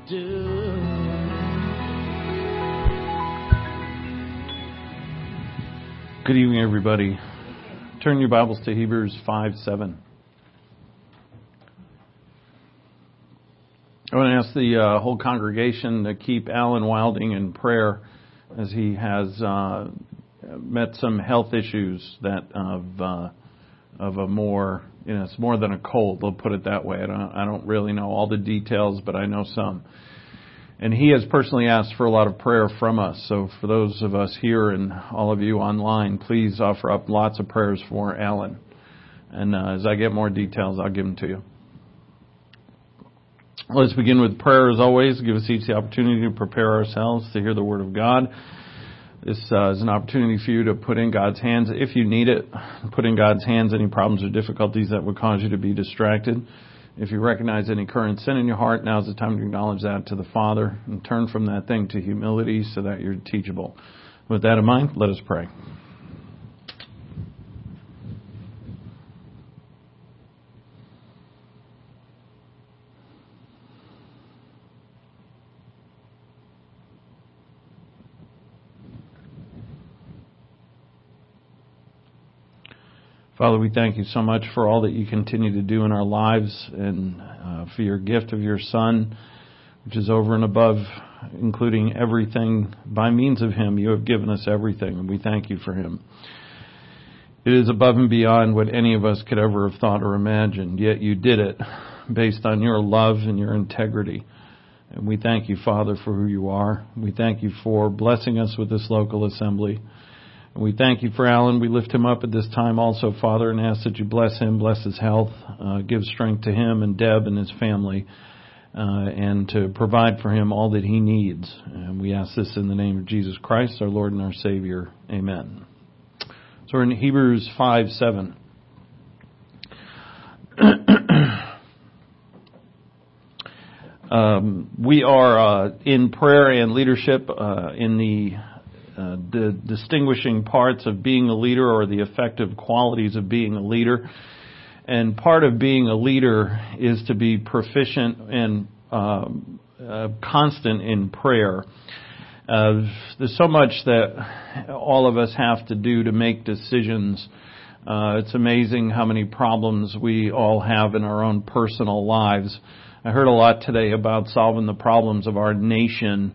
do. Good evening, everybody. Turn your Bibles to Hebrews 5:7. I want to ask the whole congregation to keep Alan Wilding in prayer as he has met some health issues that of a more, it's more than a cold. They'll put it that way. I don't really know all the details, but I know some. And he has personally asked for a lot of prayer from us. So for those of us here and all of you online, please offer up lots of prayers for Alan. And as I get more details, I'll give them to you. Let's begin with prayer as always. Give us each the opportunity to prepare ourselves to hear the Word of God. This is an opportunity for you to put in God's hands, if you need it, put in God's hands any problems or difficulties that would cause you to be distracted. If you recognize any current sin in your heart, now's the time to acknowledge that to the Father and turn from that thing to humility so that you're teachable. With that in mind, let us pray. Father, we thank you so much for all that you continue to do in our lives and for your gift of your Son, which is over and above, including everything. By means of him, you have given us everything, and we thank you for him. It is above and beyond what any of us could ever have thought or imagined, yet you did it based on your love and your integrity. And we thank you, Father, for who you are. We thank you for blessing us with this local assembly. And we thank you for Alan. We lift him up at this time also, Father, and ask that you bless him, bless his health, give strength to him and Deb and his family, and to provide for him all that he needs. And we ask this in the name of Jesus Christ, our Lord and our Savior. Amen. So we're in Hebrews 5:7. We are in prayer and leadership in the distinguishing parts of being a leader, or the effective qualities of being a leader. And part of being a leader is to be proficient and constant in prayer. There's so much that all of us have to do to make decisions. It's amazing how many problems we all have in our own personal lives. I heard a lot today about solving the problems of our nation.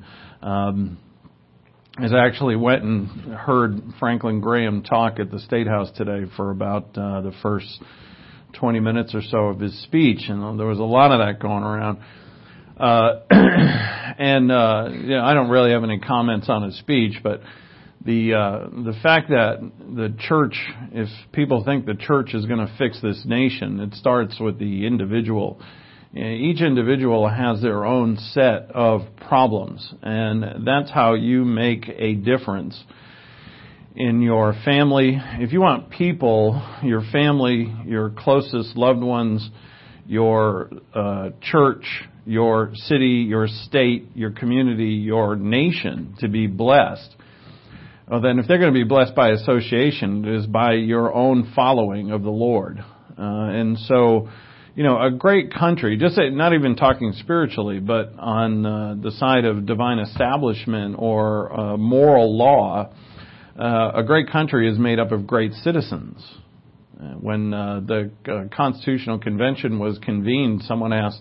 As I actually went and heard Franklin Graham talk at the State House today for about the first 20 minutes or so of his speech, and there was a lot of that going around. I don't really have any comments on his speech, but the fact that the church, if people think the church is going to fix this nation, it starts with the individual. Each individual has their own set of problems, and that's how you make a difference in your family. If you want people, your family, your closest loved ones, your church, your city, your state, your community, your nation to be blessed, well, then if they're going to be blessed by association, it is by your own following of the Lord. And so, a great country, just not even talking spiritually, but on the side of divine establishment or moral law, a great country is made up of great citizens. When the Constitutional Convention was convened, someone asked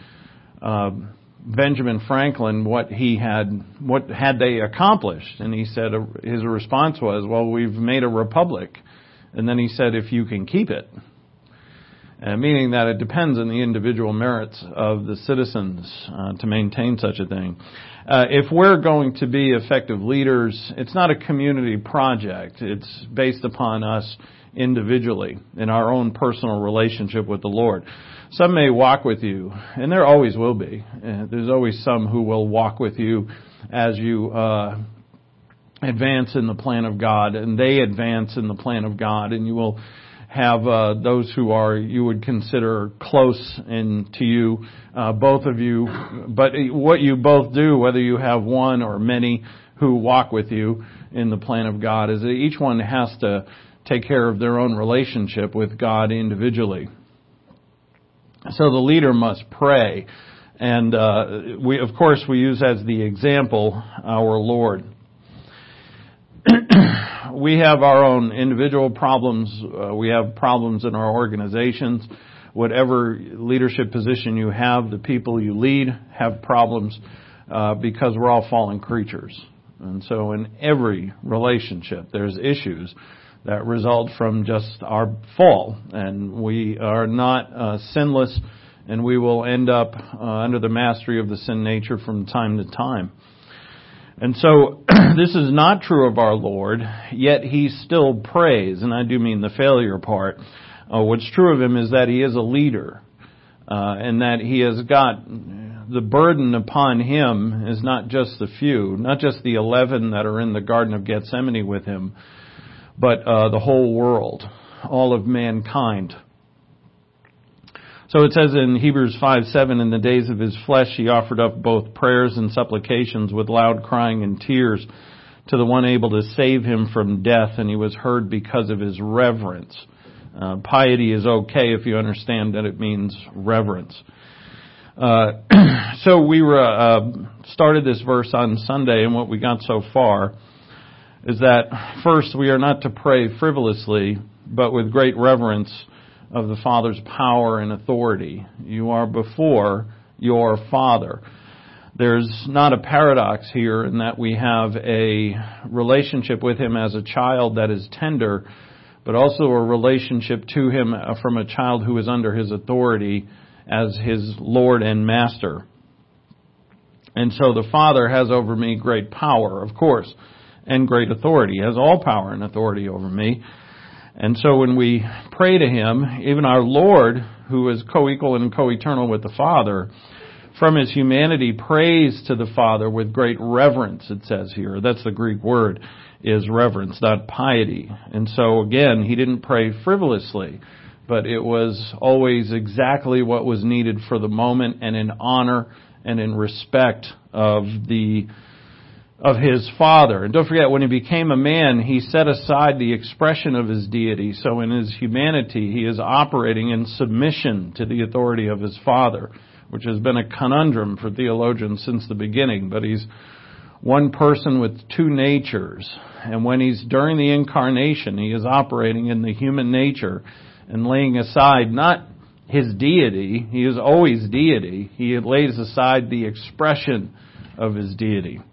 Benjamin Franklin what had they accomplished, and he said his response was, "Well, we've made a republic," and then he said, "If you can keep it." Meaning that it depends on the individual merits of the citizens to maintain such a thing. If we're going to be effective leaders, it's not a community project. It's based upon us individually in our own personal relationship with the Lord. Some may walk with you, and there always will be. There's always some who will walk with you as you advance in the plan of God, and they advance in the plan of God, and you will have those who you would consider close to you, both of you. But what you both do, whether you have one or many who walk with you in the plan of God, is that each one has to take care of their own relationship with God individually. So the leader must pray And we use as the example our Lord. We have our own individual problems. We have problems in our organizations. Whatever leadership position you have, the people you lead have problems because we're all fallen creatures. And so in every relationship, there's issues that result from just our fall. And we are not sinless, and we will end up under the mastery of the sin nature from time to time. And so this is not true of our Lord, yet He still prays, and I do mean the failure part. What's true of Him is that He is a leader, and that He has got the burden upon Him is not just the few, not just the 11 that are in the Garden of Gethsemane with Him, but the whole world, all of mankind. So it says in Hebrews 5:7, in the days of His flesh He offered up both prayers and supplications with loud crying and tears to the one able to save Him from death, and He was heard because of His reverence. Piety is okay if you understand that it means reverence. So we started this verse on Sunday, and what we got so far is that first, we are not to pray frivolously, but with great reverence of the Father's power and authority. You are before your Father. There's not a paradox here in that we have a relationship with Him as a child that is tender, but also a relationship to Him from a child who is under His authority as His Lord and Master. And so the Father has over me great power, of course, and great authority. He has all power and authority over me. And so when we pray to Him, even our Lord, who is co-equal and co-eternal with the Father, from His humanity prays to the Father with great reverence, it says here. That's the Greek word, is reverence, not piety. And so again, He didn't pray frivolously, but it was always exactly what was needed for the moment, and in honor and in respect of His Father. And don't forget, when He became a man, He set aside the expression of His deity. So in His humanity, He is operating in submission to the authority of His Father, which has been a conundrum for theologians since the beginning. But He's one person with two natures. And when He's during the incarnation, He is operating in the human nature and laying aside not His deity. He is always deity. He lays aside the expression of His deity.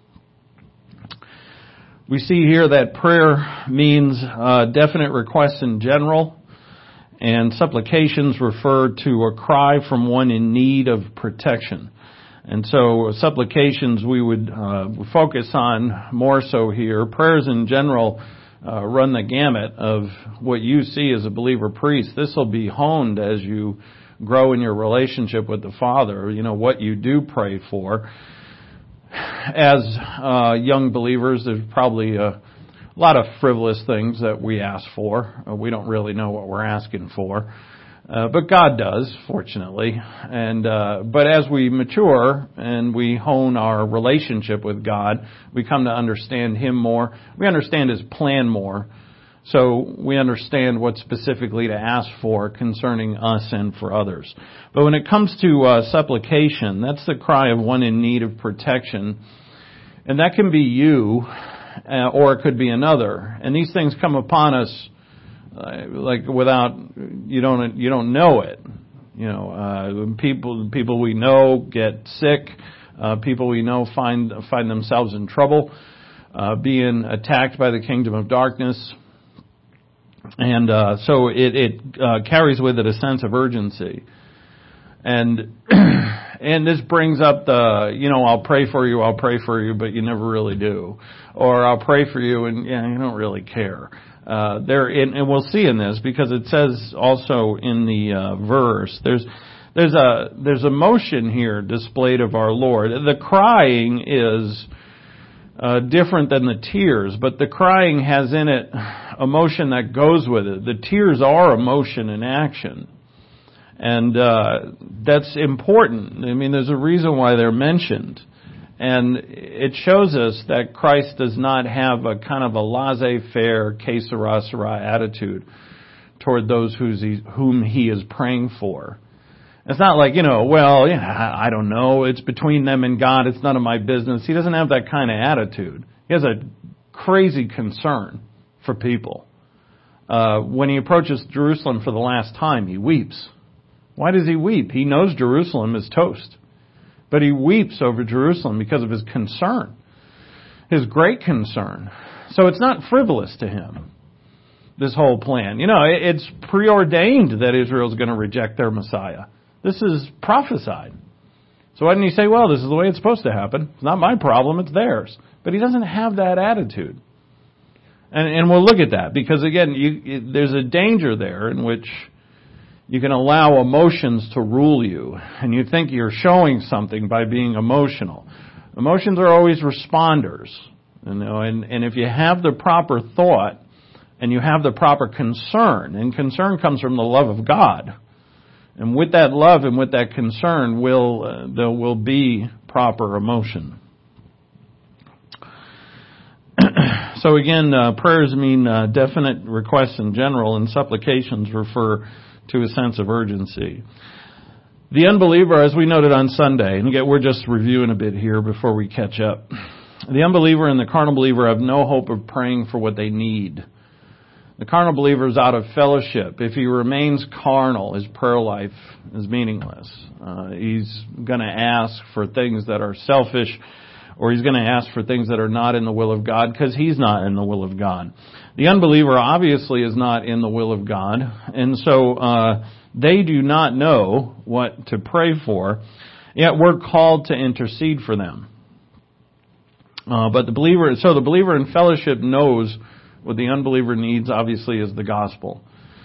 We see here that prayer means definite requests in general, and supplications refer to a cry from one in need of protection. And so supplications we would focus on more so here. Prayers in general run the gamut of what you see as a believer priest. This will be honed as you grow in your relationship with the Father, what you do pray for. As young believers, there's probably a lot of frivolous things that we ask for. We don't really know what we're asking for. But God does, fortunately. But as we mature and we hone our relationship with God, we come to understand Him more. We understand His plan more. So we understand what specifically to ask for concerning us and for others. But when it comes to supplication, that's the cry of one in need of protection. And that can be you, or it could be another. And these things come upon us like without, you don't know it. People we know get sick. People we know find themselves in trouble, being attacked by the kingdom of darkness. And so it carries with it a sense of urgency. And this brings up I'll pray for you, but you never really do. Or I'll pray for you and you don't really care. And we'll see in this, because it says also in the verse, there's emotion here displayed of our Lord. The crying is different than the tears, but the crying has in it emotion that goes with it. The tears are emotion in action. And that's important. I mean, there's a reason why they're mentioned. And it shows us that Christ does not have a kind of a laissez-faire, que sera, sera attitude toward those whom He is praying for. It's not like, well, yeah, I don't know. It's between them and God. It's none of my business. He doesn't have that kind of attitude. He has a crazy concern for people. When he approaches Jerusalem for the last time, he weeps. Why does he weep? He knows Jerusalem is toast. But he weeps over Jerusalem because of his concern. His great concern. So it's not frivolous to him, this whole plan. It's preordained that Israel is going to reject their Messiah. This is prophesied. So why didn't he say, well, this is the way it's supposed to happen. It's not my problem, it's theirs. But he doesn't have that attitude. And we'll look at that because, again, there's a danger there in which you can allow emotions to rule you. And you think you're showing something by being emotional. Emotions are always responders. And if you have the proper thought and you have the proper concern, and concern comes from the love of God, and with that love and with that concern there will be proper emotion. So again, prayers mean definite requests in general, and supplications refer to a sense of urgency. The unbeliever, as we noted on Sunday, and again, we're just reviewing a bit here before we catch up. The unbeliever and the carnal believer have no hope of praying for what they need. The carnal believer is out of fellowship. If he remains carnal, his prayer life is meaningless. He's going to ask for things that are selfish, or he's going to ask for things that are not in the will of God because he's not in the will of God. The unbeliever obviously is not in the will of God, and so they do not know what to pray for, yet we're called to intercede for them. But the believer in fellowship knows what the unbeliever needs, obviously, is the gospel,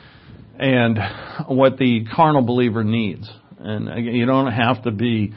and what the carnal believer needs. And you don't have to be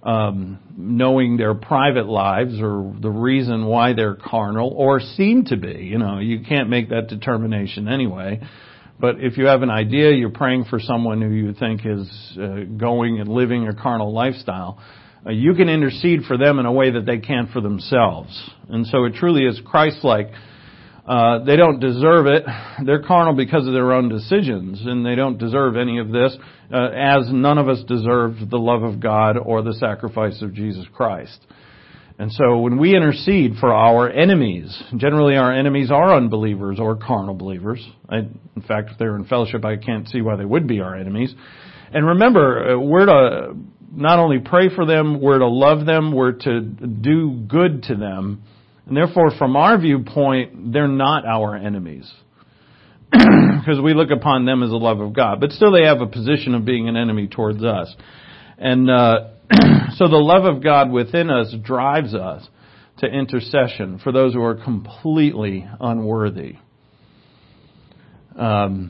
knowing their private lives or the reason why they're carnal, or seem to be. You can't make that determination anyway. But if you have an idea, you're praying for someone who you think is going and living a carnal lifestyle, you can intercede for them in a way that they can't for themselves. And so it truly is Christ-like. They don't deserve it. They're carnal because of their own decisions, and they don't deserve any of this, as none of us deserve the love of God or the sacrifice of Jesus Christ. And so when we intercede for our enemies, generally our enemies are unbelievers or carnal believers. In fact, if they're in fellowship, I can't see why they would be our enemies. And remember, we're to not only pray for them, we're to love them, we're to do good to them. And therefore, from our viewpoint, they're not our enemies. Because we look upon them as the love of God. But still they have a position of being an enemy towards us. And so the love of God within us drives us to intercession for those who are completely unworthy. I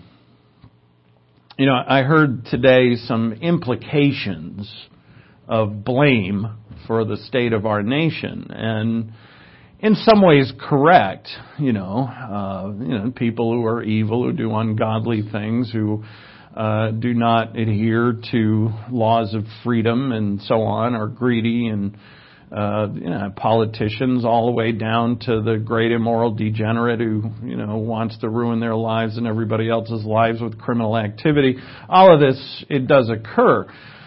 heard today some implications of blame for the state of our nation. And in some ways correct, people who are evil, who do ungodly things, who do not adhere to laws of freedom and so on, are greedy, and politicians all the way down to the great immoral degenerate who, wants to ruin their lives and everybody else's lives with criminal activity. All of this, it does occur.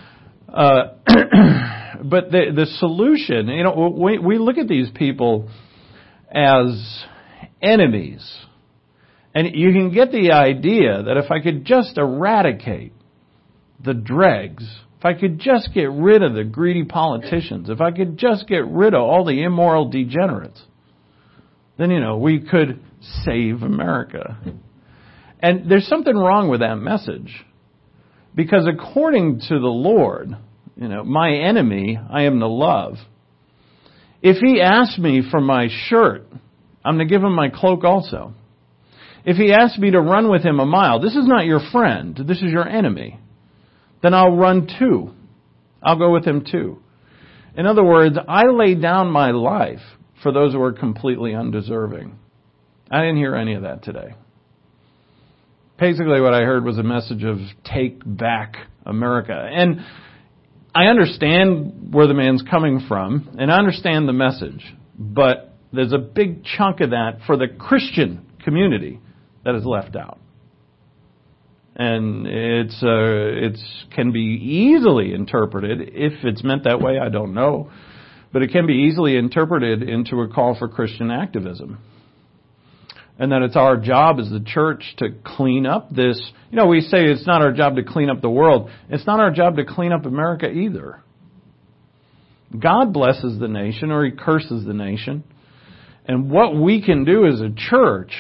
But the solution, we look at these people as enemies. And you can get the idea that if I could just eradicate the dregs, if I could just get rid of the greedy politicians, if I could just get rid of all the immoral degenerates, then, we could save America. And there's something wrong with that message. Because according to the Lord, my enemy I am to love. If he asks me for my shirt, I'm to give him my cloak also. If he asks me to run with him a mile, this is not your friend, this is your enemy, then I'll run too. I'll go with him too. In other words, I lay down my life for those who are completely undeserving. I didn't hear any of that today. Basically what I heard was a message of take back America. And I understand where the man's coming from, and I understand the message, but there's a big chunk of that for the Christian community that is left out. And it's can be easily interpreted, if it's meant that way, I don't know, but it can be easily interpreted into a call for Christian activism. And that it's our job as the church to clean up this. You know, we say it's not our job to clean up the world. It's not our job to clean up America either. God blesses the nation or He curses the nation. And what we can do as a church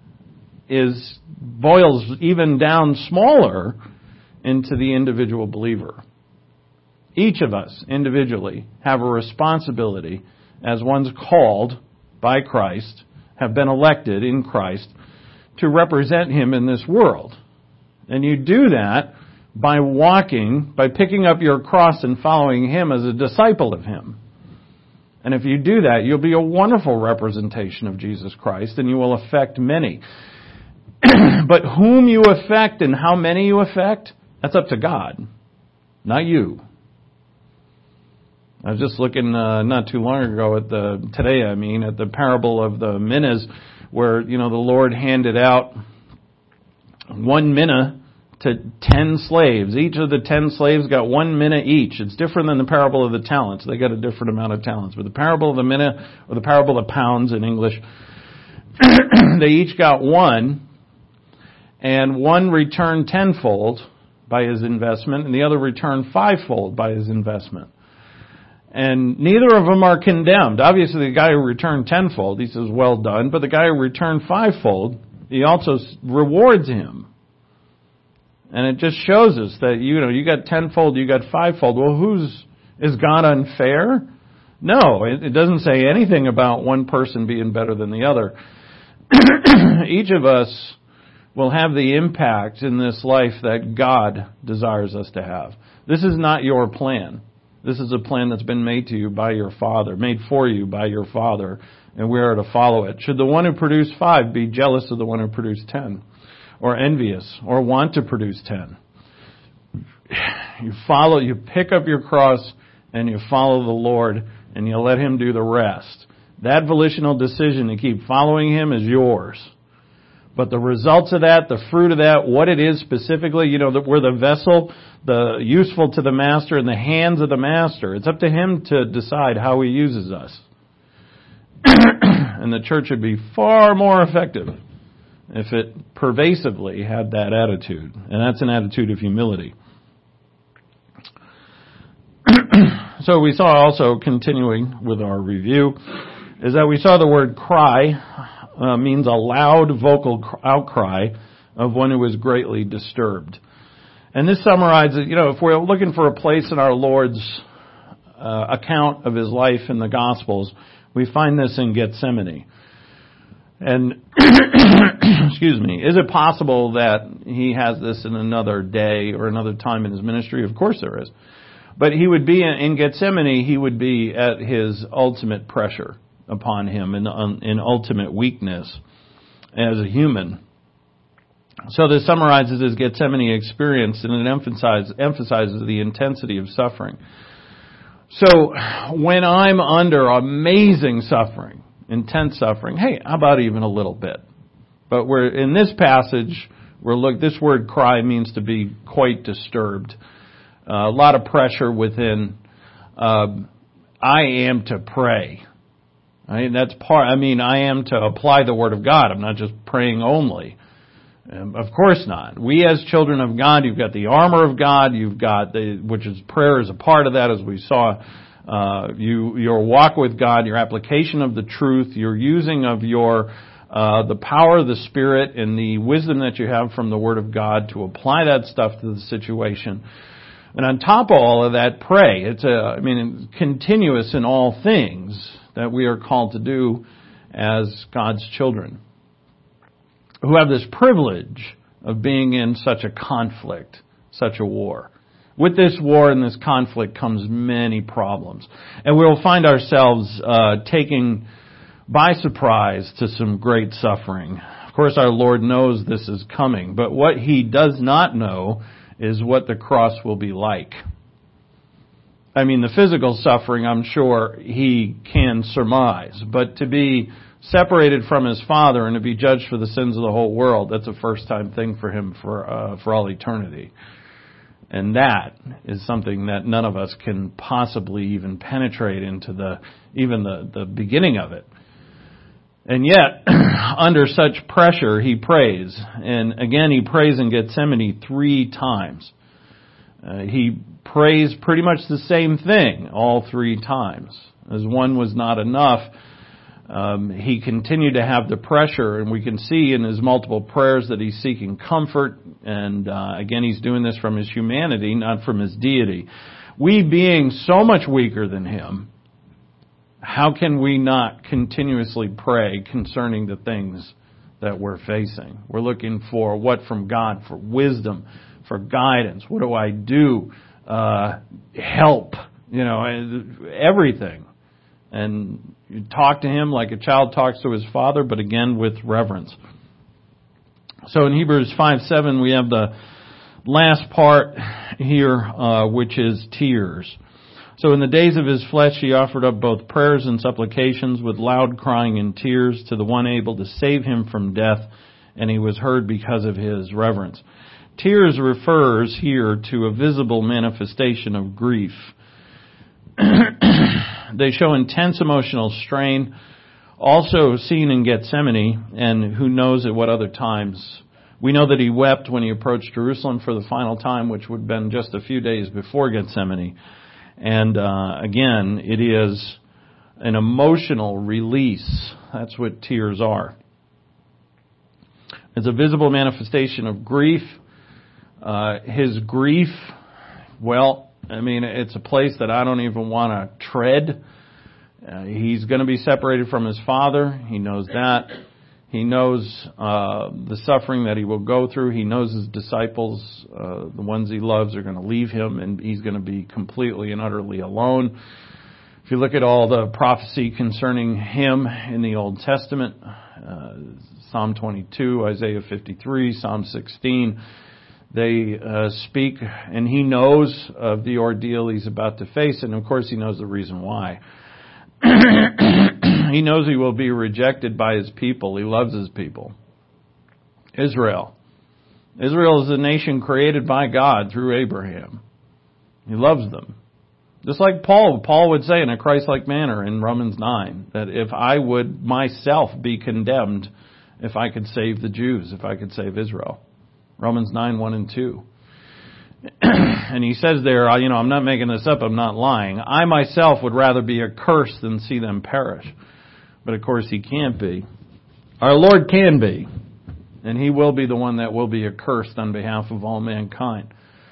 boils even down smaller into the individual believer. Each of us individually have a responsibility as ones called by Christ, have been elected in Christ, to represent Him in this world. And you do that by picking up your cross and following Him as a disciple of Him. And if you do that, you'll be a wonderful representation of Jesus Christ, and you will affect many. But whom you affect and how many you affect, that's up to God, not you. I was just looking not too long ago at the parable of the minas, where, the Lord handed out 1 mina to 10 slaves. Each of the 10 slaves got 1 mina each. It's different than the parable of the talents. They got a different amount of talents. But the parable of the mina, or the parable of pounds in English, they each got 1. And one returned 10-fold by his investment, and the other returned 5-fold by his investment. And neither of them are condemned. Obviously, the guy who returned 10-fold, he says, well done. But the guy who returned 5-fold, he also rewards him. And it just shows us that, you got 10-fold, you got 5-fold. Well, is God unfair? No, it doesn't say anything about one person being better than the other. Each of us will have the impact in this life that God desires us to have. This is not your plan. This is a plan that's been made to you by your Father, made for you by your Father, and we are to follow it. Should the one who produced 5 be jealous of the one who produced 10, or envious, or want to produce 10? You pick up your cross, and you follow the Lord, and you let Him do the rest. That volitional decision to keep following Him is yours. But the results of that, the fruit of that, what it is specifically, that we're the vessel, the useful to the master, in the hands of the master. It's up to Him to decide how He uses us. And the church would be far more effective if it pervasively had that attitude. And that's an attitude of humility. So we saw also, continuing with our review, is that we saw the word cry means a loud vocal outcry of one who is greatly disturbed. And this summarizes, if we're looking for a place in our Lord's account of His life in the Gospels, we find this in Gethsemane. And, excuse me, is it possible that He has this in another day or another time in His ministry? Of course there is. But He would be, in Gethsemane, He would be at His ultimate pressure upon Him in ultimate weakness as a human. So this summarizes His Gethsemane experience, and it emphasizes the intensity of suffering. So when I'm under amazing suffering, intense suffering, hey, how about even a little bit? But we're in this passage, this word cry means to be quite disturbed. A lot of pressure within. I am to pray. I am to apply the Word of God. I'm not just praying only. Of course not. We as children of God, you've got the armor of God, which is prayer is a part of that, as we saw. Your walk with God, your application of the truth, your using of the power of the Spirit and the wisdom that you have from the Word of God to apply that stuff to the situation. And on top of all of that, pray. It's continuous in all things that we are called to do as God's children, who have this privilege of being in such a conflict, such a war. With this war and this conflict comes many problems. And we'll find ourselves taken by surprise to some great suffering. Of course, our Lord knows this is coming, but what He does not know is what the cross will be like. I mean, the physical suffering, I'm sure he can surmise. But to be separated from his Father and to be judged for the sins of the whole world, that's a first-time thing for him for all eternity. And that is something that none of us can possibly even penetrate into the beginning of it. And yet, under such pressure, he prays. And again, he prays in Gethsemane 3 times. He prays pretty much the same thing all 3 times. As one was not enough, he continued to have the pressure, and we can see in his multiple prayers that he's seeking comfort, and again, he's doing this from his humanity, not from his deity. We being so much weaker than him, how can we not continuously pray concerning the things that we're facing? We're looking for what from God? For wisdom, for guidance. What do I do? Help, everything. And you talk to him like a child talks to his father, but again with reverence. So in Hebrews 5:7, we have the last part here, which is tears. So in the days of his flesh, he offered up both prayers and supplications with loud crying and tears to the one able to save him from death, and he was heard because of his reverence. Tears refers here to a visible manifestation of grief. They show intense emotional strain, also seen in Gethsemane, and who knows at what other times. We know that he wept when he approached Jerusalem for the final time, which would have been just a few days before Gethsemane. And again, it is an emotional release. That's what tears are. It's a visible manifestation of grief. His grief, it's a place that I don't even want to tread. He's going to be separated from his Father. He knows that. He knows the suffering that he will go through. He knows his disciples, the ones he loves, are going to leave him, and he's going to be completely and utterly alone. If you look at all the prophecy concerning him in the Old Testament, Psalm 22, Isaiah 53, Psalm 16, they speak, and he knows of the ordeal he's about to face, and of course he knows the reason why. He knows he will be rejected by his people. He loves his people. Israel. Israel is a nation created by God through Abraham. He loves them. Just like Paul would say in a Christ-like manner in Romans 9, that if I would myself be condemned, if I could save the Jews, if I could save Israel. Romans 9, 1 and 2. And he says there, I'm not making this up, I'm not lying. I myself would rather be accursed than see them perish. But of course he can't be. Our Lord can be. And he will be the one that will be accursed on behalf of all mankind.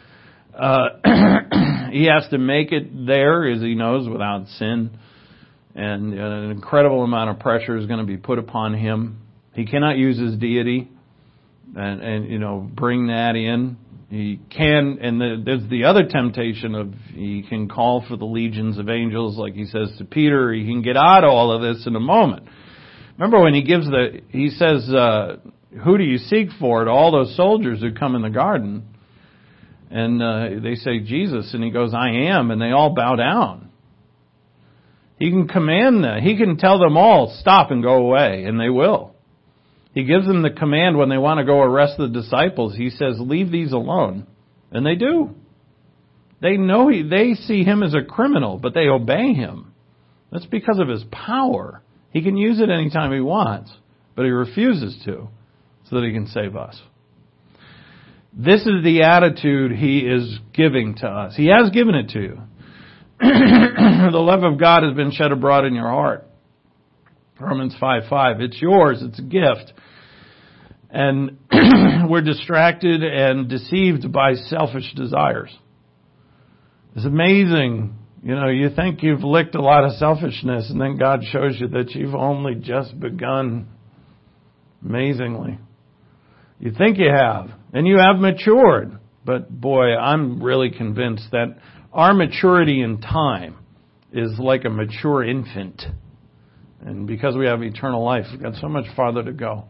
He has to make it there, as he knows, without sin. And an incredible amount of pressure is going to be put upon him. He cannot use his deity and bring that in. He can, and there's the other temptation of he can call for the legions of angels, like he says to Peter. He can get out of all of this in a moment. Remember when he says, who do you seek for, to all those soldiers who come in the garden? And they say, Jesus, and he goes, I am, and they all bow down. He can command them. He can tell them all, stop and go away, and they will. He gives them the command when they want to go arrest the disciples. He says, leave these alone. And they do. They know they see him as a criminal, but they obey him. That's because of his power. He can use it anytime he wants, but he refuses to, so that he can save us. This is the attitude he is giving to us. He has given it to you. The love of God has been shed abroad in your heart. Romans 5:5. It's yours. It's a gift. And we're distracted and deceived by selfish desires. It's amazing. You think you've licked a lot of selfishness, and then God shows you that you've only just begun. Amazingly. You think you have. And you have matured. But boy, I'm really convinced that our maturity in time is like a mature infant. And because we have eternal life, we've got so much farther to go.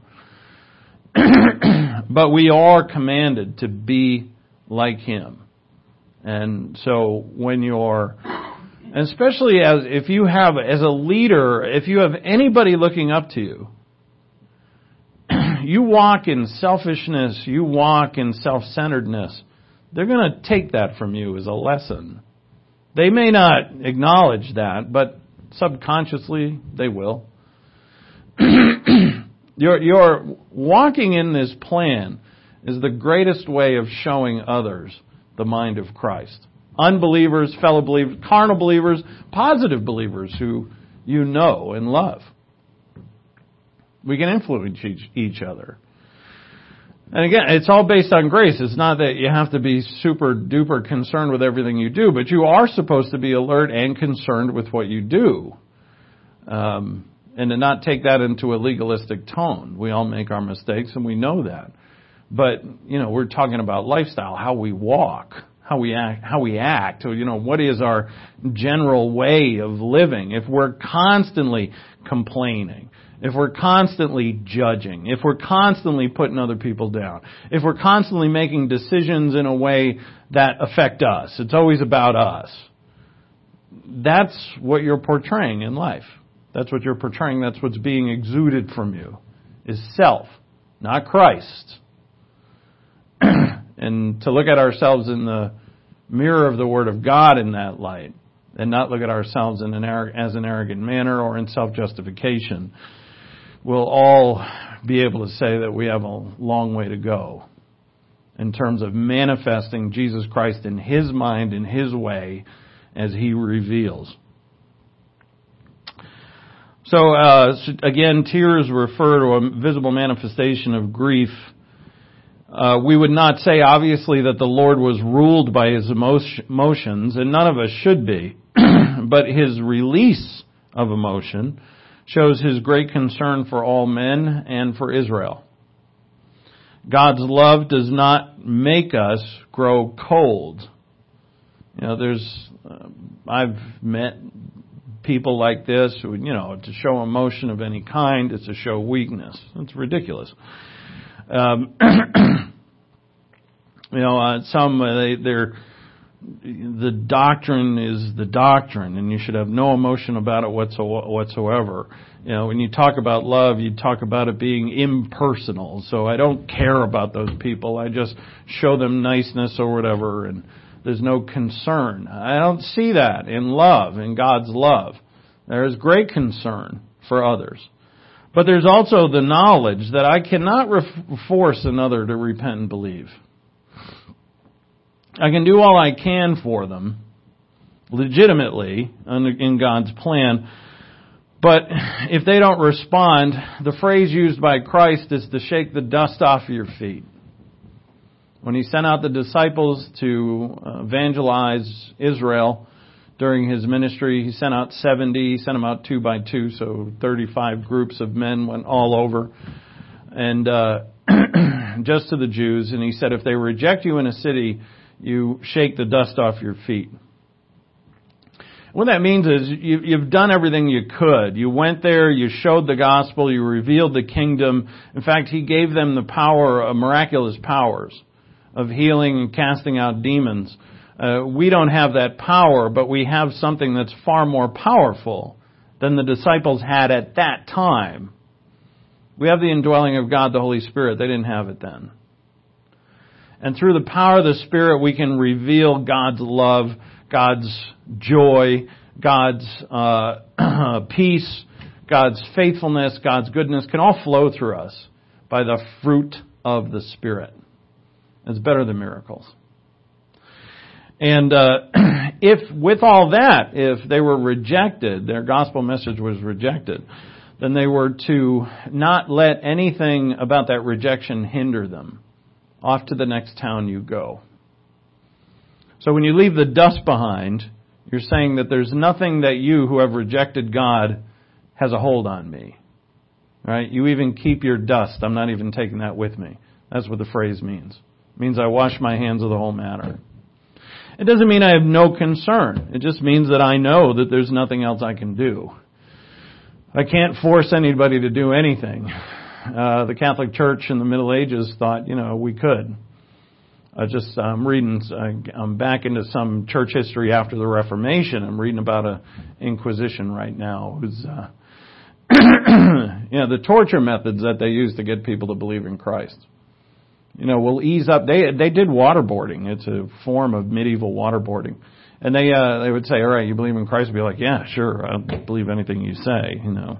But we are commanded to be like him. And so when you're And especially if you have, as a leader, if you have anybody looking up to you, you walk in selfishness, you walk in self-centeredness, they're going to take that from you as a lesson. They may not acknowledge that, but subconsciously they will. Your walking in this plan is the greatest way of showing others the mind of Christ. Unbelievers, fellow believers, carnal believers, positive believers who you know and love. We can influence each other. And again, it's all based on grace. It's not that you have to be super duper concerned with everything you do, but you are supposed to be alert and concerned with what you do. And to not take that into a legalistic tone. We all make our mistakes and we know that. But, we're talking about lifestyle, how we walk, how we act, what is our general way of living. If we're constantly complaining, if we're constantly judging, if we're constantly putting other people down, if we're constantly making decisions in a way that affect us, it's always about us. That's what you're portraying in life. That's what you're portraying. That's what's being exuded from you, is self, not Christ. And to look at ourselves in the mirror of the Word of God in that light, and not look at ourselves in as an arrogant manner or in self-justification, we'll all be able to say that we have a long way to go in terms of manifesting Jesus Christ in His mind, in His way, as He reveals. So, again, tears refer to a visible manifestation of grief. We would not say, obviously, that the Lord was ruled by His emotions, and none of us should be. But His release of emotion shows His great concern for all men and for Israel. God's love does not make us grow cold. I've met people like this who, to show emotion of any kind, it's to show weakness. It's ridiculous. The doctrine is the doctrine, and you should have no emotion about it whatsoever. When you talk about love, you talk about it being impersonal. So I don't care about those people. I just show them niceness or whatever, and there's no concern. I don't see that in love, in God's love. There is great concern for others. But there's also the knowledge that I cannot force another to repent and believe. I can do all I can for them, legitimately, in God's plan. But if they don't respond, the phrase used by Christ is to shake the dust off of your feet. When He sent out the disciples to evangelize Israel during His ministry, He sent out 70, He sent them out 2 by 2, so 35 groups of men went all over, and just to the Jews, and He said, if they reject you in a city, you shake the dust off your feet. What that means is you've done everything you could. You went there, you showed the gospel, you revealed the kingdom. In fact, He gave them the power, miraculous powers of healing and casting out demons. We don't have that power, but we have something that's far more powerful than the disciples had at that time. We have the indwelling of God, the Holy Spirit. They didn't have it then. And through the power of the Spirit, we can reveal God's love, God's joy, God's peace, God's faithfulness, God's goodness can all flow through us by the fruit of the Spirit. It's better than miracles. And if with all that, if they were rejected, their gospel message was rejected, then they were to not let anything about that rejection hinder them. Off to the next town you go. So when you leave the dust behind, you're saying that there's nothing that you who have rejected God has a hold on me. Right? You even keep your dust. I'm not even taking that with me. That's what the phrase means. It means I wash my hands of the whole matter. It doesn't mean I have no concern. It just means that I know that there's nothing else I can do. I can't force anybody to do anything. The Catholic Church in the Middle Ages thought, we could. I'm reading, I'm back into some church history after the Reformation. I'm reading about a Inquisition right now who's, the torture methods that they use to get people to believe in Christ. Will ease up. They did waterboarding. It's a form of medieval waterboarding. And they would say, all right, you believe in Christ? I'd be like, yeah, sure. I'll believe anything you say,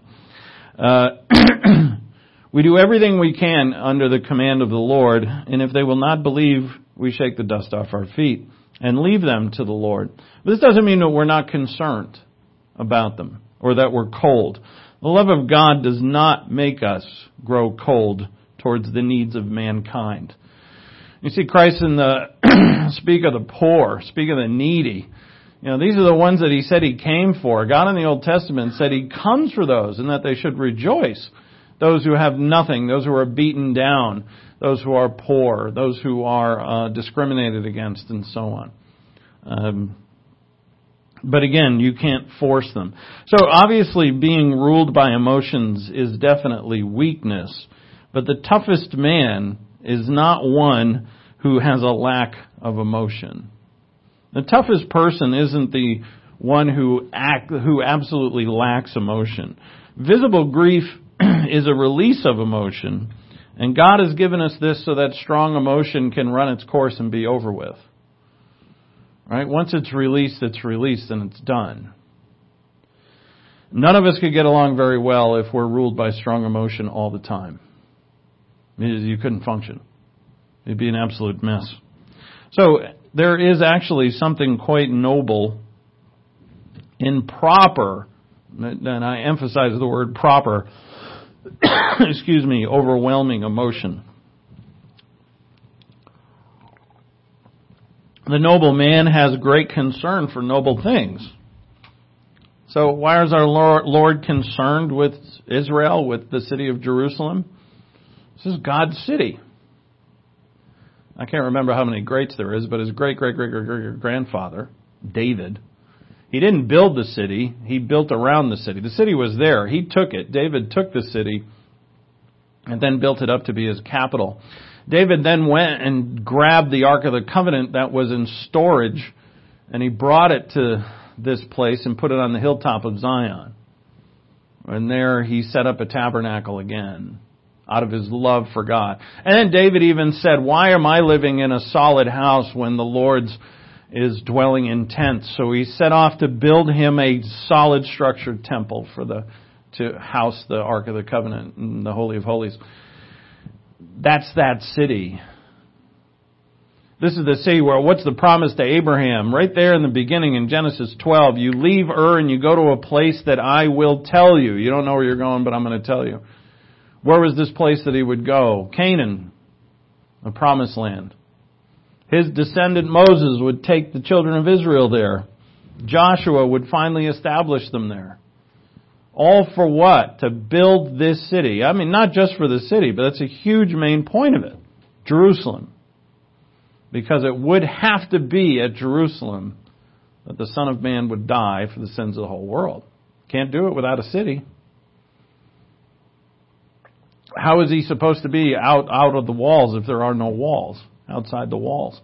We do everything we can under the command of the Lord, and if they will not believe, we shake the dust off our feet and leave them to the Lord. But this doesn't mean that we're not concerned about them or that we're cold. The love of God does not make us grow cold towards the needs of mankind. You see, Christ in the speak of the poor, speak of the needy. These are the ones that He said He came for. God in the Old Testament said He comes for those and that they should rejoice. Those who have nothing, those who are beaten down, those who are poor, those who are discriminated against, and so on. But again, you can't force them. So obviously being ruled by emotions is definitely weakness. But the toughest man is not one who has a lack of emotion. The toughest person isn't the one who absolutely lacks emotion. Visible grief is a release of emotion, and God has given us this so that strong emotion can run its course and be over with. Right? Once it's released, and it's done. None of us could get along very well if we're ruled by strong emotion all the time. You couldn't function. It'd be an absolute mess. So there is actually something quite noble in proper, and I emphasize the word proper, overwhelming emotion. The noble man has great concern for noble things. So why is our Lord concerned with Israel, with the city of Jerusalem? This is God's city. I can't remember how many greats there is, but his great-great-great-great-grandfather, David, he didn't build the city, he built around the city. The city was there. He took it. David took the city and then built it up to be his capital. David then went and grabbed the Ark of the Covenant that was in storage, and he brought it to this place and put it on the hilltop of Zion. And there he set up a tabernacle again out of his love for God. And then David even said, why am I living in a solid house when the Lord's is dwelling in tents? So he set off to build him a solid structured temple to house the Ark of the Covenant in the Holy of Holies. That's that city. This is the city where, what's the promise to Abraham? Right there in the beginning in Genesis 12, you leave Ur and you go to a place that I will tell you. You don't know where you're going, but I'm going to tell you. Where was this place that he would go? Canaan, the promised land. His descendant Moses would take the children of Israel there. Joshua would finally establish them there. All for what? To build this city. I mean, not just for the city, but that's a huge main point of it. Jerusalem. Because it would have to be at Jerusalem that the Son of Man would die for the sins of the whole world. Can't do it without a city. How is he supposed to be out of the walls if there are no walls? Outside the walls.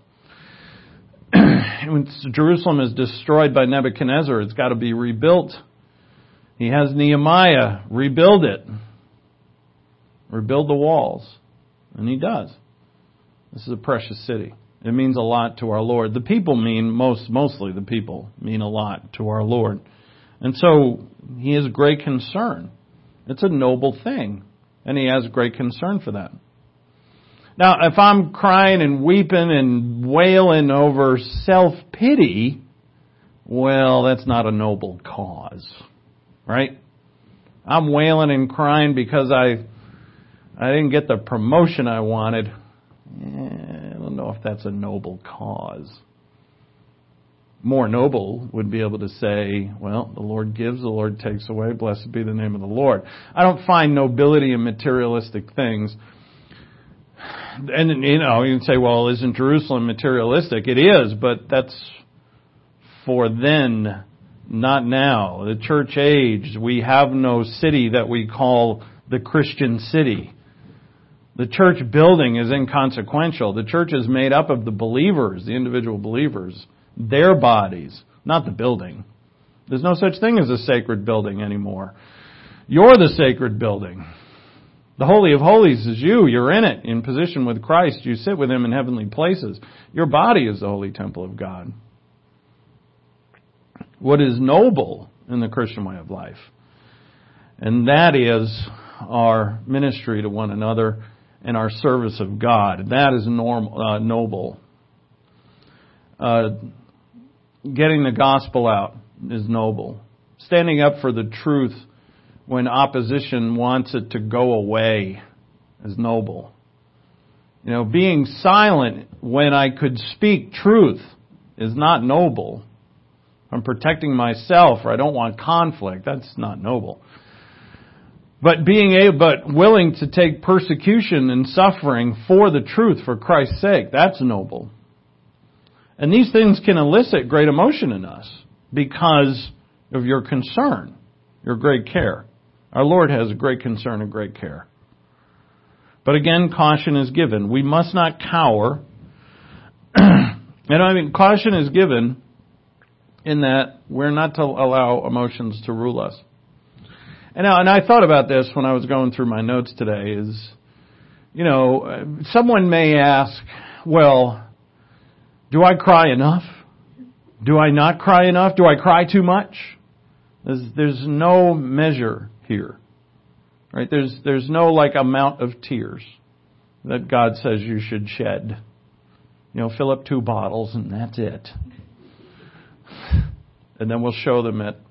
When Jerusalem is destroyed by Nebuchadnezzar, it's got to be rebuilt. He has Nehemiah rebuild it. Rebuild the walls. And he does. This is a precious city. It means a lot to our Lord. The people mostly the people mean a lot to our Lord. And so he has great concern. It's a noble thing. And he has great concern for that. Now, if I'm crying and weeping and wailing over self-pity, well, that's not a noble cause. Right? I'm wailing and crying because I didn't get the promotion I wanted. I don't know if that's a noble cause. More noble would be able to say, well, the Lord gives, the Lord takes away, blessed be the name of the Lord. I don't find nobility in materialistic things. And, you can say, well, isn't Jerusalem materialistic? It is, but that's for then, not now. The church age, we have no city that we call the Christian city. The church building is inconsequential. The church is made up of the believers, the individual believers, their bodies, not the building. There's no such thing as a sacred building anymore. You're the sacred building. The Holy of Holies is you. You're in it, in position with Christ. You sit with Him in heavenly places. Your body is the holy temple of God. What is noble in the Christian way of life? And that is our ministry to one another and our service of God. That is noble. Getting the gospel out is noble. Standing up for the truth when opposition wants it to go away is noble. Being silent when I could speak truth is not noble. I'm protecting myself, or I don't want conflict. That's not noble. But willing to take persecution and suffering for the truth, for Christ's sake, that's noble. And these things can elicit great emotion in us because of your concern, your great care. Our Lord has a great concern and great care. But again, caution is given. We must not cower. Caution is given in that we're not to allow emotions to rule us. And I thought about this when I was going through my notes today someone may ask, well, do I cry enough? Do I not cry enough? Do I cry too much? There's no measure here. Right? There's no amount of tears that God says you should shed. Fill up 2 bottles and that's it. And then we'll show them at,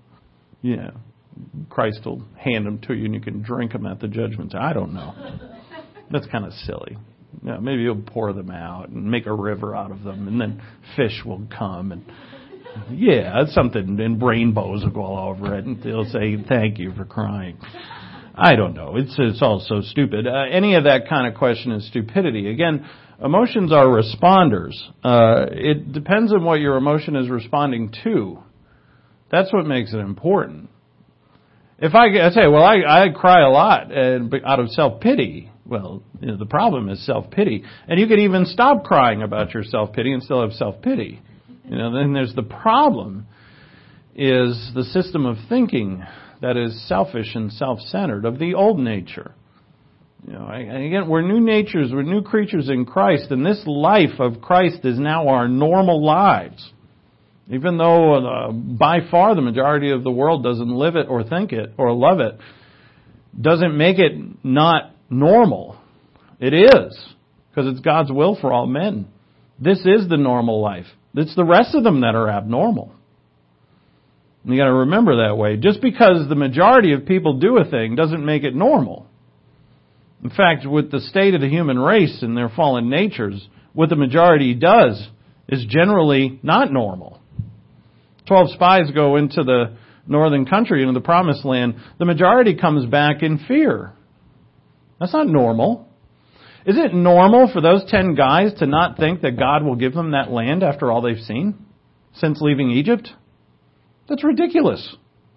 Christ will hand them to you and you can drink them at the judgment. I don't know. That's kind of silly. Maybe you'll pour them out and make a river out of them and then fish will come and it's something, and rainbows will go all over it and they'll say, thank you for crying. I don't know. It's all so stupid. Any of that kind of question is stupidity. Again, emotions are responders. It depends on what your emotion is responding to. That's what makes it important. If I say, well, I cry a lot out of self-pity. Well, the problem is self-pity. And you could even stop crying about your self-pity and still have self-pity. Then there's the problem is the system of thinking that is selfish and self-centered of the old nature. And again, we're new natures, we're new creatures in Christ, and this life of Christ is now our normal lives. Even though by far the majority of the world doesn't live it or think it or love it, doesn't make it not normal. It is, because it's God's will for all men. This is the normal life. It's the rest of them that are abnormal. And you got to remember that way. Just because the majority of people do a thing doesn't make it normal. In fact, with the state of the human race and their fallen natures, what the majority does is generally not normal. 12 spies go into the northern country, into the promised land. The majority comes back in fear. That's not normal. Is it normal for those 10 guys to not think that God will give them that land after all they've seen since leaving Egypt? That's ridiculous.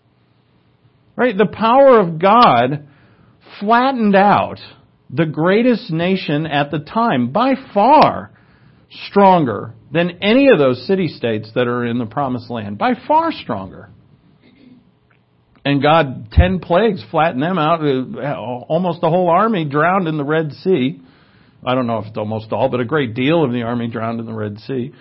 Right? The power of God flattened out the greatest nation at the time, by far stronger than any of those city-states that are in the promised land. By far stronger. And God, 10 plagues flattened them out. Almost the whole army drowned in the Red Sea. I don't know if it's almost all, but a great deal of the army drowned in the Red Sea.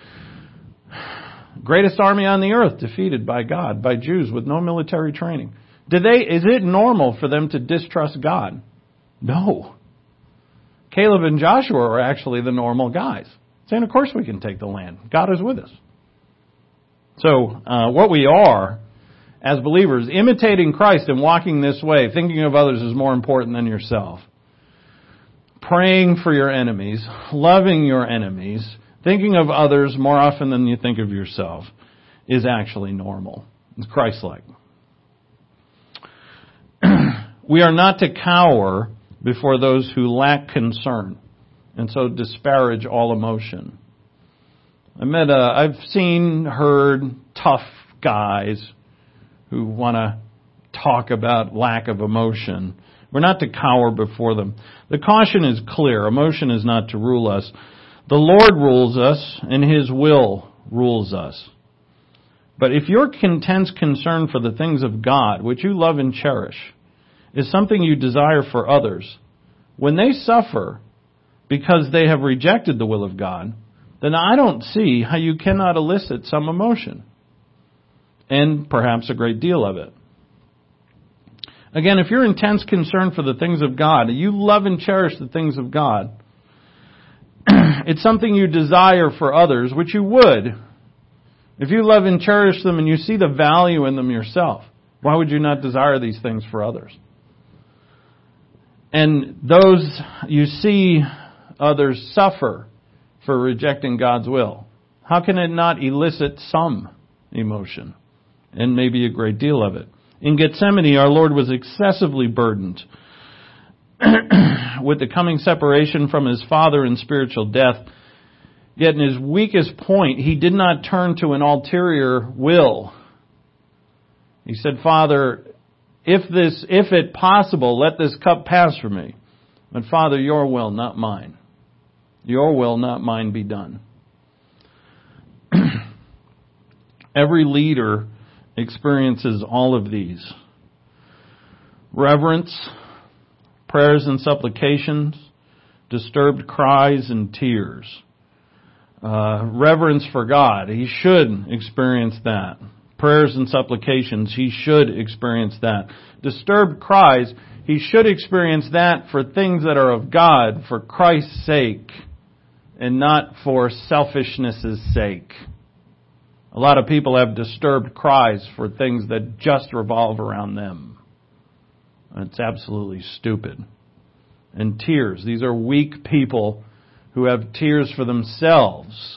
Greatest army on the earth defeated by God, by Jews with no military training. Is it normal for them to distrust God? No. Caleb and Joshua are actually the normal guys, saying, of course we can take the land. God is with us. So, what we are, as believers, imitating Christ and walking this way, thinking of others is more important than yourself. Praying for your enemies, loving your enemies, thinking of others more often than you think of yourself is actually normal. It's Christ-like. We are not to cower before those who lack concern and so disparage all emotion. I've heard tough guys who want to talk about lack of emotion We're not to cower before them. The caution is clear. Emotion is not to rule us. The Lord rules us, and His will rules us. But if your intense concern for the things of God, which you love and cherish, is something you desire for others, when they suffer because they have rejected the will of God, then I don't see how you cannot elicit some emotion, and perhaps a great deal of it. Again, if your intense concern for the things of God, you love and cherish the things of God, it's something you desire for others, which you would. If you love and cherish them and you see the value in them yourself, why would you not desire these things for others? And those you see others suffer for rejecting God's will, how can it not elicit some emotion, and maybe a great deal of it? In Gethsemane, our Lord was excessively burdened with the coming separation from His Father and spiritual death. Yet in His weakest point, He did not turn to an ulterior will. He said, Father, if it possible, let this cup pass from me. But Father, your will, not mine. Your will, not mine, be done. Every leader experiences all of these. Reverence, prayers and supplications, disturbed cries and tears. Reverence for God, he should experience that. Prayers and supplications, he should experience that. Disturbed cries, he should experience that for things that are of God, for Christ's sake, and not for selfishness' sake. A lot of people have disturbed cries for things that just revolve around them. It's absolutely stupid. And tears. These are weak people who have tears for themselves.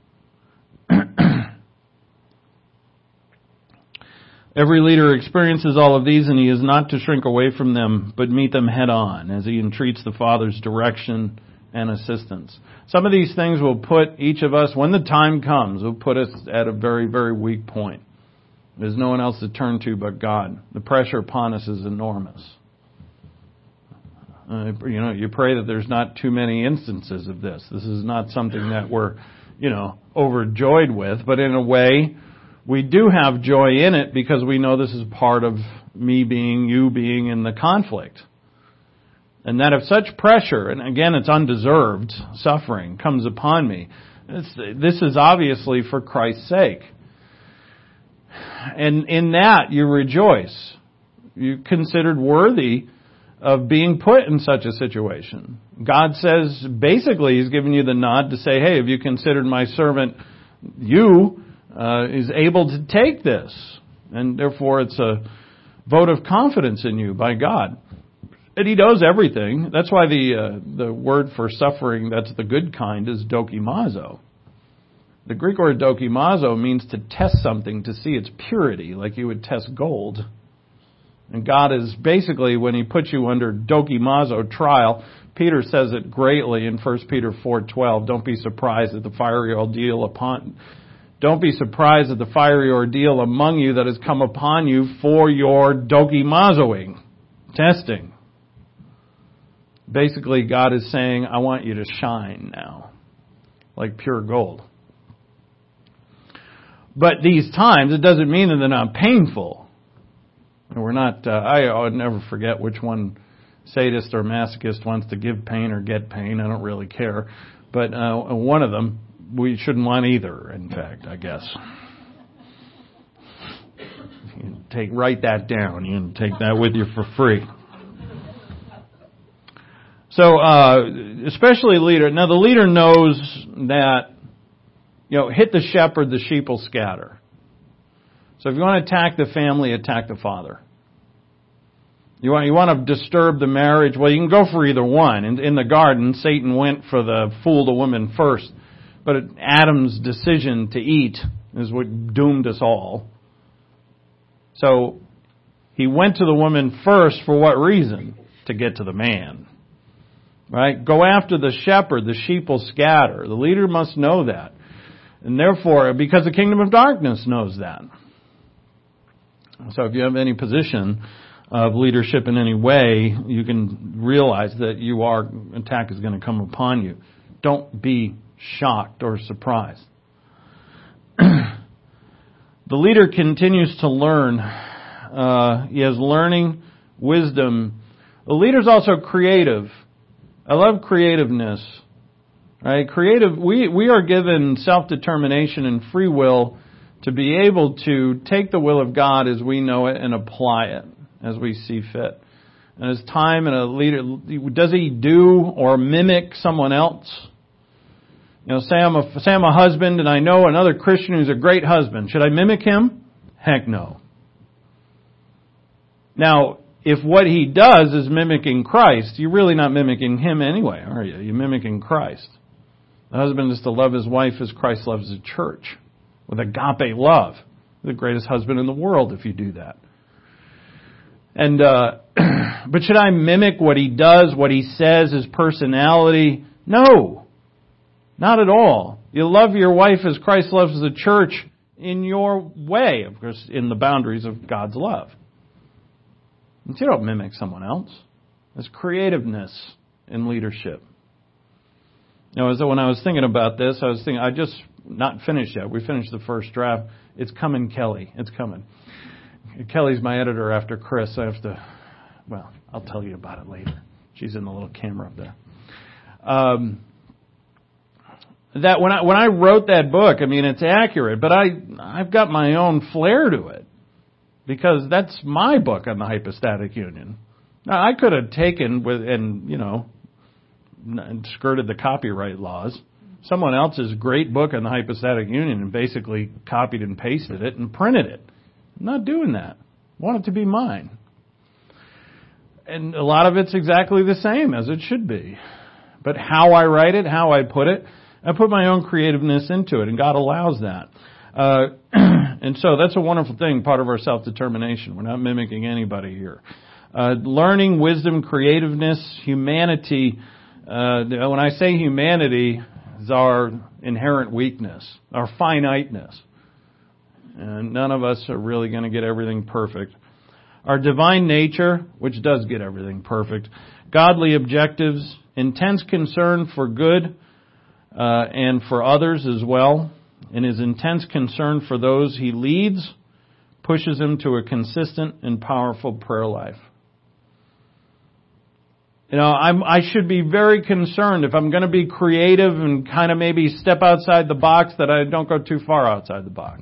Every leader experiences all of these, and he is not to shrink away from them, but meet them head on as he entreats the Father's direction and assistance. Some of these things will put each of us, when the time comes, will put us at a very, very weak point. There's no one else to turn to but God. The pressure upon us is enormous. You pray that there's not too many instances of this. This is not something that we're, overjoyed with, but in a way, we do have joy in it because we know this is part of me being, you being in the conflict. And that if such pressure, and again it's undeserved suffering, comes upon me, this is obviously for Christ's sake. And in that you rejoice. You're considered worthy of being put in such a situation. God says, basically, He's given you the nod to say, hey, have you considered my servant, you, is able to take this? And therefore it's a vote of confidence in you by God. And He knows everything. That's why the word for suffering that's the good kind is dokimazo. The Greek word dokimazo means to test something to see its purity, like you would test gold. And God is basically, when He puts you under dokimazo trial, Peter says it greatly in 1 Peter 4:12. Don't be surprised at the fiery ordeal among you that has come upon you for your dokimazoing, testing. Basically, God is saying, I want you to shine now, like pure gold. But these times, it doesn't mean that they're not painful. We're not, I would never forget which one, sadist or masochist, wants to give pain or get pain. I don't really care. But one of them, we shouldn't want either, in fact, I guess. Write that down. You can take that with you for free. So, especially leader. Now, the leader knows that, hit the shepherd, the sheep will scatter. So if you want to attack the family, attack the father. You want to disturb the marriage, well, you can go for either one. In the garden, Satan went for the fool the woman first. But Adam's decision to eat is what doomed us all. So he went to the woman first for what reason? To get to the man. Right? Go after the shepherd, the sheep will scatter. The leader must know that. And therefore, because the kingdom of darkness knows that. So if you have any position, of leadership in any way, you can realize that attack is going to come upon you. Don't be shocked or surprised. The leader continues to learn. He has learning, wisdom. The leader's also creative. I love creativeness. Right? We are given self-determination and free will to be able to take the will of God as we know it and apply it as we see fit. And as time and a leader, does he do or mimic someone else? Say I'm a husband and I know another Christian who's a great husband. Should I mimic him? Heck no. Now, if what he does is mimicking Christ, you're really not mimicking him anyway, are you? You're mimicking Christ. The husband is to love his wife as Christ loves the church, with agape love. You're the greatest husband in the world if you do that. And but should I mimic what he does, what he says, his personality? No, not at all. You love your wife as Christ loves the church in your way, of course, in the boundaries of God's love. And you don't mimic someone else. There's creativeness in leadership. As when I was thinking about this, I just not finished yet. We finished the first draft. It's coming, Kelly. It's coming. Kelly's my editor after Chris. I'll tell you about it later. She's in the little camera up there. That when I wrote that book, it's accurate, but I've got my own flair to it because that's my book on the hypostatic union. Now I could have taken and skirted the copyright laws. Someone else's great book on the hypostatic union and basically copied and pasted it and printed it. I'm not doing that. I want it to be mine. And a lot of it's exactly the same as it should be. But how I write it, how I put my own creativeness into it, and God allows that. And so that's a wonderful thing, part of our self-determination. We're not mimicking anybody here. Learning, wisdom, creativeness, humanity. When I say humanity, is our inherent weakness, our finiteness. And none of us are really going to get everything perfect. Our divine nature, which does get everything perfect. Godly objectives, intense concern for good and for others as well. And his intense concern for those he leads pushes him to a consistent and powerful prayer life. I should be very concerned if I'm going to be creative and kind of maybe step outside the box that I don't go too far outside the box.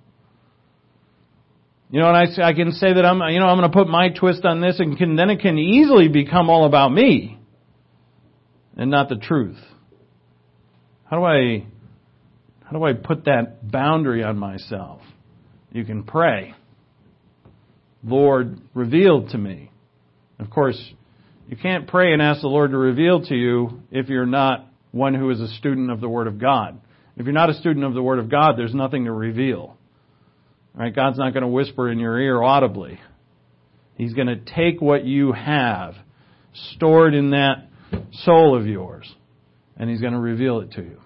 And I can say that I'm going to put my twist on this, and then it can easily become all about me and not the truth. How do I put that boundary on myself? You can pray. Lord, reveal to me. Of course, you can't pray and ask the Lord to reveal to you if you're not one who is a student of the Word of God. If you're not a student of the Word of God, there's nothing to reveal. Right? God's not going to whisper in your ear audibly. He's going to take what you have stored in that soul of yours, and He's going to reveal it to you.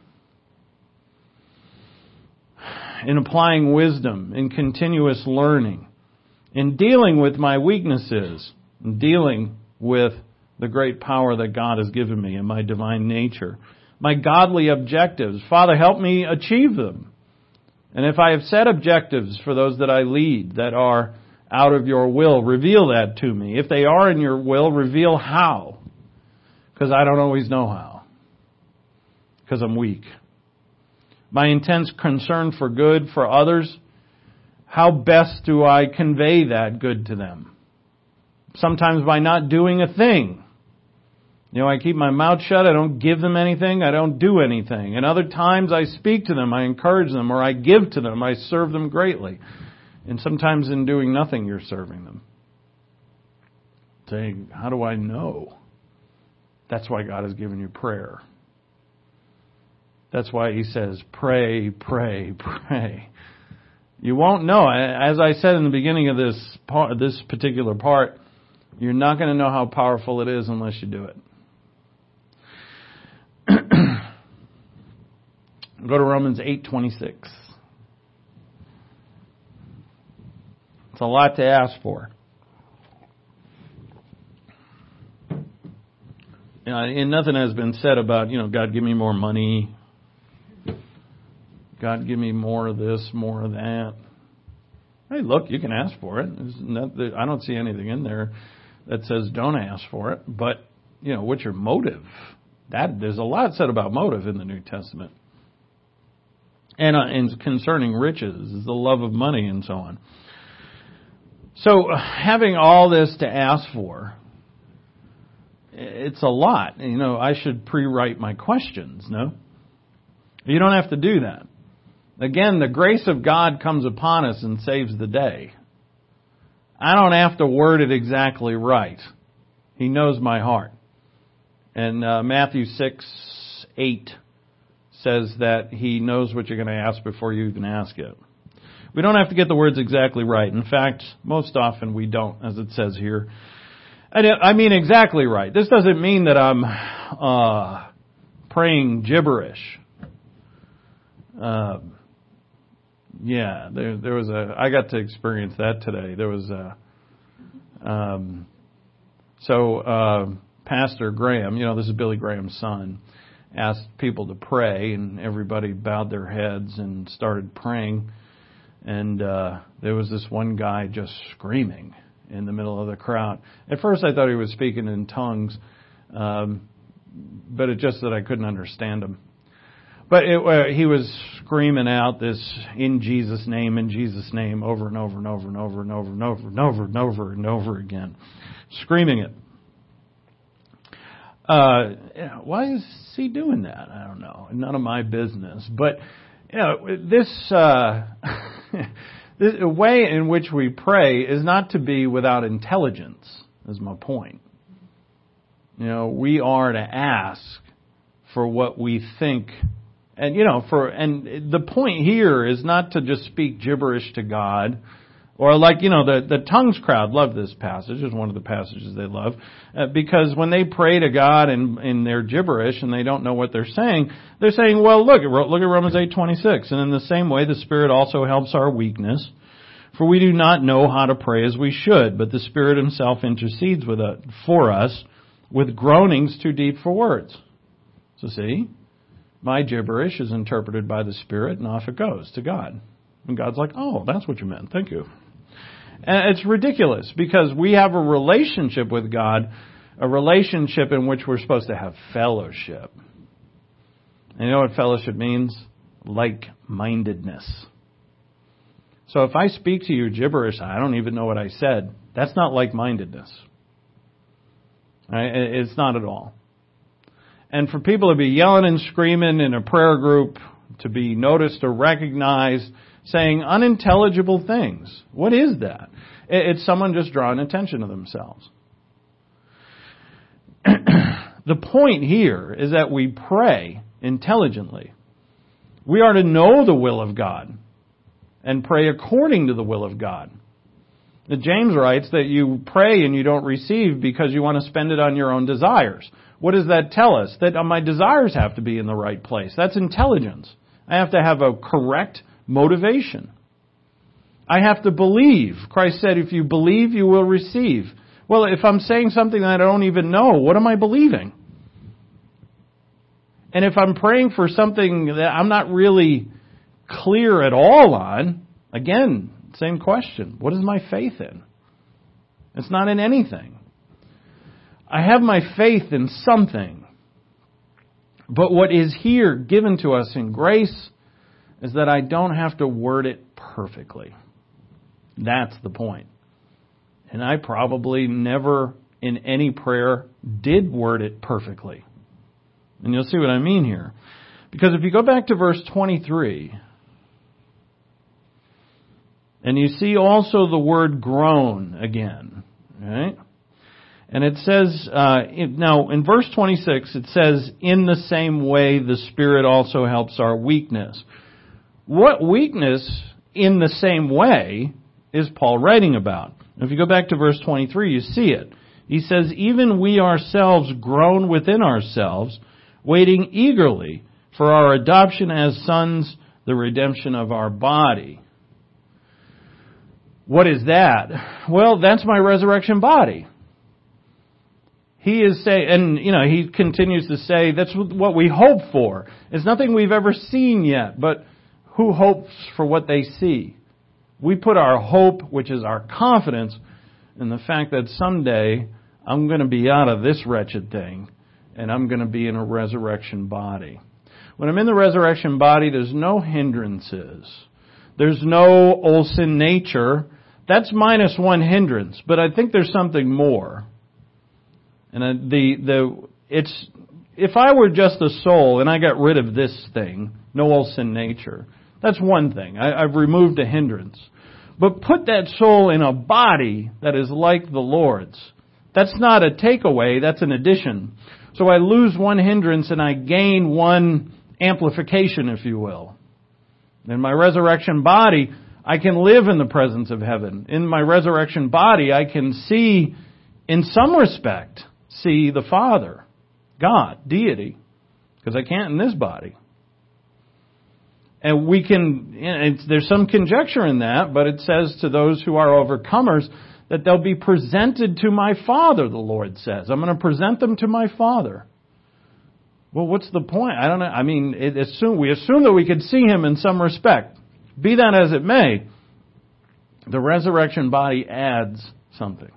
In applying wisdom, in continuous learning, in dealing with my weaknesses, in dealing with the great power that God has given me in my divine nature. My godly objectives. Father, help me achieve them. And if I have set objectives for those that I lead that are out of your will, reveal that to me. If they are in your will, reveal how. Because I don't always know how. Because I'm weak. My intense concern for good for others. How best do I convey that good to them? Sometimes by not doing a thing. I keep my mouth shut. I don't give them anything. I don't do anything. And other times I speak to them. I encourage them, or I give to them. I serve them greatly. And sometimes in doing nothing, you're serving them. Saying, how do I know? That's why God has given you prayer. That's why He says, pray, pray, pray. You won't know. As I said in the beginning of this particular part, you're not going to know how powerful it is unless you do it. Go to Romans 8:26. It's a lot to ask for. And nothing has been said about, God, give me more money. God, give me more of this, more of that. Hey, look, you can ask for it. I don't see anything in there that says don't ask for it. But, what's your motive? There's a lot said about motive in the New Testament. And concerning riches, the love of money and so on. So having all this to ask for, it's a lot. I should pre-write my questions, no? You don't have to do that. Again, the grace of God comes upon us and saves the day. I don't have to word it exactly right. He knows my heart. And Matthew 6:8 says that He knows what you're going to ask before you even ask it. We don't have to get the words exactly right. In fact, most often we don't, as it says here. I mean exactly right. This doesn't mean that I'm praying gibberish. There was I got to experience that today. There was Pastor Graham, this is Billy Graham's son, asked people to pray, and everybody bowed their heads and started praying. And there was this one guy just screaming in the middle of the crowd. At first I thought he was speaking in tongues, but it just that I couldn't understand him. But he was screaming out this in Jesus' name, over and over and over and over and over and over and over and over and over again. Screaming it. Why is he doing that? I don't know. None of my business. But, this way in which we pray is not to be without intelligence, is my point. We are to ask for what we think. And, and the point here is not to just speak gibberish to God. Or like, the tongues crowd loved this passage. It's one of the passages they love. Because when they pray to God in their gibberish and they don't know what they're saying, well, look at Romans 8:26. And in the same way, the Spirit also helps our weakness. For we do not know how to pray as we should, but the Spirit Himself intercedes for us with groanings too deep for words. So see, my gibberish is interpreted by the Spirit and off it goes to God. And God's like, oh, that's what you meant. Thank you. And it's ridiculous because we have a relationship with God, a relationship in which we're supposed to have fellowship. And you know what fellowship means? Like-mindedness. So if I speak to you gibberish, I don't even know what I said. That's not like-mindedness. Right? It's not at all. And for people to be yelling and screaming in a prayer group, to be noticed or recognized, saying unintelligible things. What is that? It's someone just drawing attention to themselves. The point here is that we pray intelligently. We are to know the will of God and pray according to the will of God. James writes that you pray and you don't receive because you want to spend it on your own desires. What does that tell us? That my desires have to be in the right place. That's intelligence. I have to have a correct motivation. I have to believe. Christ said, if you believe, you will receive. Well, if I'm saying something that I don't even know, what am I believing? And if I'm praying for something that I'm not really clear at all on, again, same question. What is my faith in? It's not in anything. I have my faith in something. But what is here given to us in grace is that I don't have to word it perfectly. That's the point. And I probably never in any prayer did word it perfectly. And you'll see what I mean here. Because if you go back to verse 23, and you see also the word groan again, right? And it says, now in verse 26, it says, in the same way the Spirit also helps our weakness. What weakness in the same way is Paul writing about? If you go back to verse 23, you see it. He says, even we ourselves groan within ourselves, waiting eagerly for our adoption as sons, the redemption of our body. What is that? Well, that's my resurrection body. He is saying, and he continues to say, that's what we hope for. It's nothing we've ever seen yet, but who hopes for what they see? We put our hope, which is our confidence, in the fact that someday I'm going to be out of this wretched thing, and I'm going to be in a resurrection body. When I'm in the resurrection body, there's no hindrances. There's no old sin nature. That's minus one hindrance, but I think there's something more. And if I were just a soul and I got rid of this thing, no old sin nature, that's one thing. I've removed a hindrance. But put that soul in a body that is like the Lord's. That's not a takeaway, that's an addition. So I lose one hindrance and I gain one amplification, if you will. In my resurrection body, I can live in the presence of heaven. In my resurrection body, I can see, in some respect, see the Father, God, deity, because I can't in this body. And there's some conjecture in that, but it says to those who are overcomers that they'll be presented to my Father, the Lord says. I'm going to present them to my Father. Well, what's the point? I don't know. I mean, we assume that we could see Him in some respect. Be that as it may, the resurrection body adds something.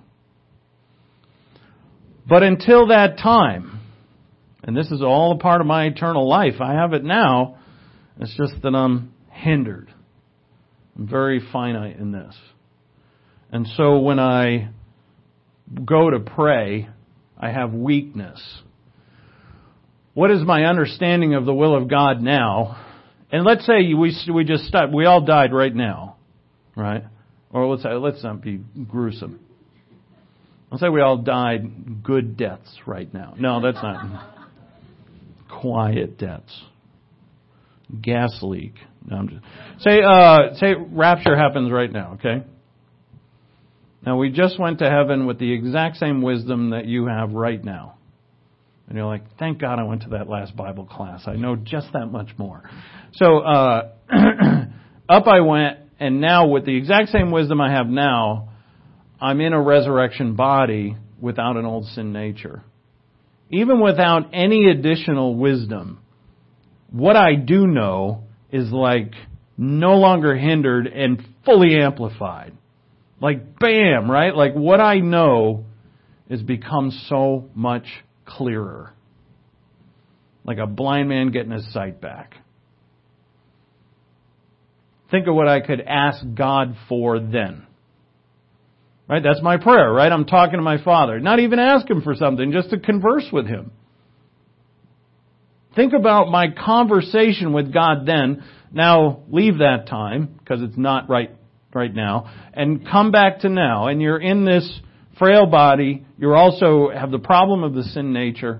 But until that time, and this is all a part of my eternal life, I have it now, it's just that I'm hindered. I'm very finite in this. And so when I go to pray, I have weakness. What is my understanding of the will of God now? And let's say we just stopped. We all died right now, right? Or let's not be gruesome. Let's say we all died good deaths right now. No, that's not. Quiet deaths. Gas leak. No, I'm just, say rapture happens right now, okay? Now we just went to heaven with the exact same wisdom that you have right now. And you're like, thank God I went to that last Bible class. I know just that much more. So up I went, and now with the exact same wisdom I have now, I'm in a resurrection body without an old sin nature. Even without any additional wisdom, what I do know is like no longer hindered and fully amplified. Like bam, right? Like what I know has become so much clearer. Like a blind man getting his sight back. Think of what I could ask God for then. Right? That's my prayer, right? I'm talking to my Father. Not even ask Him for something, just to converse with Him. Think about my conversation with God then. Now, leave that time, because it's not right now, and come back to now. And you're in this frail body. You also have the problem of the sin nature,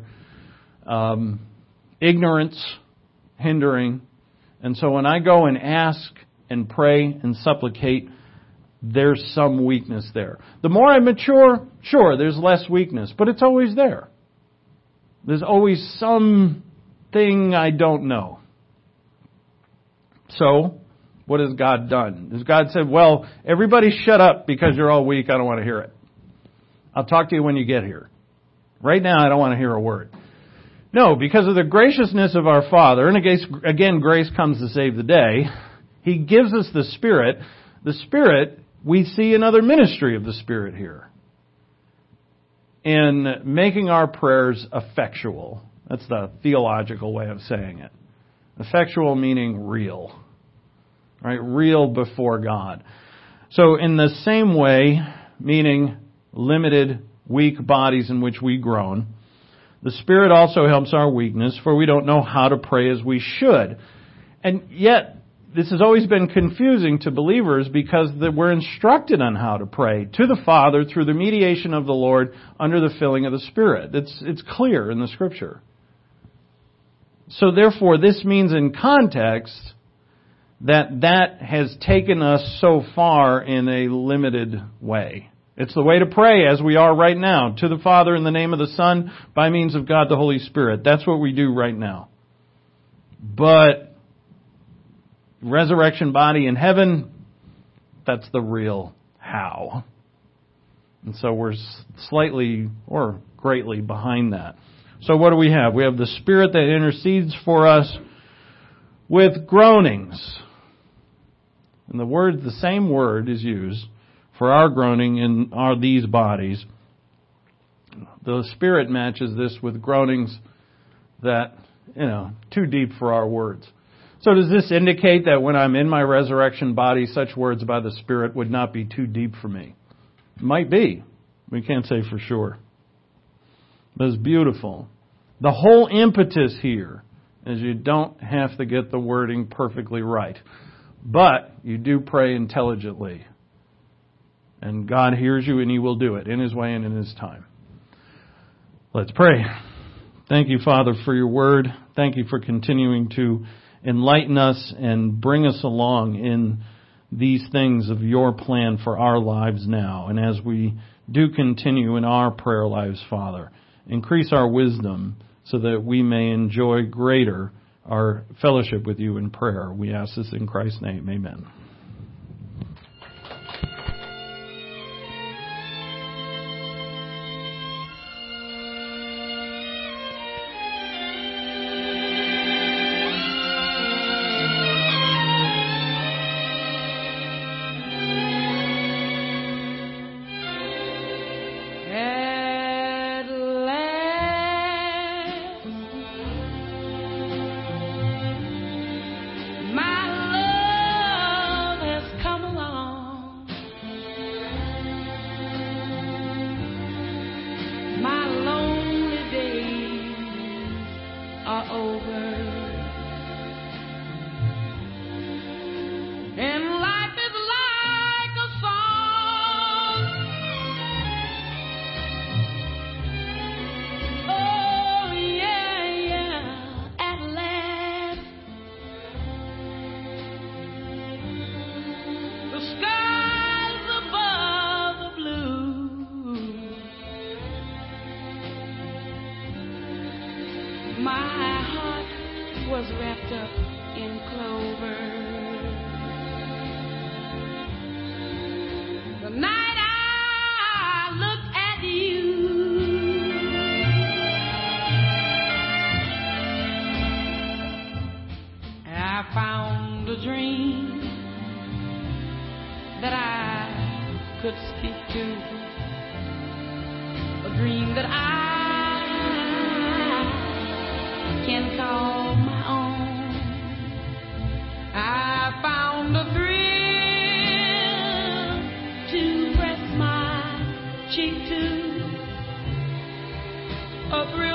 ignorance, hindering. And so when I go and ask and pray and supplicate, there's some weakness there. The more I mature, sure, there's less weakness, but it's always there. There's always something I don't know. So, what has God done? Has God said, well, everybody shut up because you're all weak, I don't want to hear it. I'll talk to you when you get here. Right now, I don't want to hear a word. No, because of the graciousness of our Father, and again, grace comes to save the day, He gives us the Spirit. The Spirit, we see another ministry of the Spirit here. In making our prayers effectual. That's the theological way of saying it. Effectual meaning real. Right? Real before God. So in the same way, meaning limited, weak bodies in which we groan, the Spirit also helps our weakness, for we don't know how to pray as we should. And yet, this has always been confusing to believers because we're instructed on how to pray to the Father through the mediation of the Lord under the filling of the Spirit. It's clear in the Scripture. So therefore, this means in context that has taken us so far in a limited way. It's the way to pray as we are right now, to the Father in the name of the Son, by means of God the Holy Spirit. That's what we do right now. But resurrection body in heaven, that's the real how. And so we're slightly or greatly behind that. So what do we have? We have the Spirit that intercedes for us with groanings. And the same word is used for our groaning in these bodies. The Spirit matches this with groanings that, too deep for our words. So does this indicate that when I'm in my resurrection body, such words by the Spirit would not be too deep for me? It might be. We can't say for sure. But it's beautiful. The whole impetus here is you don't have to get the wording perfectly right. But you do pray intelligently. And God hears you and He will do it in His way and in His time. Let's pray. Thank you, Father, for your word. Thank you for continuing to enlighten us and bring us along in these things of your plan for our lives now. And as we do continue in our prayer lives, Father, increase our wisdom so that we may enjoy greater our fellowship with you in prayer. We ask this in Christ's name. Amen. My heart was wrapped up in clover. The night I looked at you, I found a dream that I could speak to, a dream that I can call my own. I found a thrill to press my cheek to, a thrill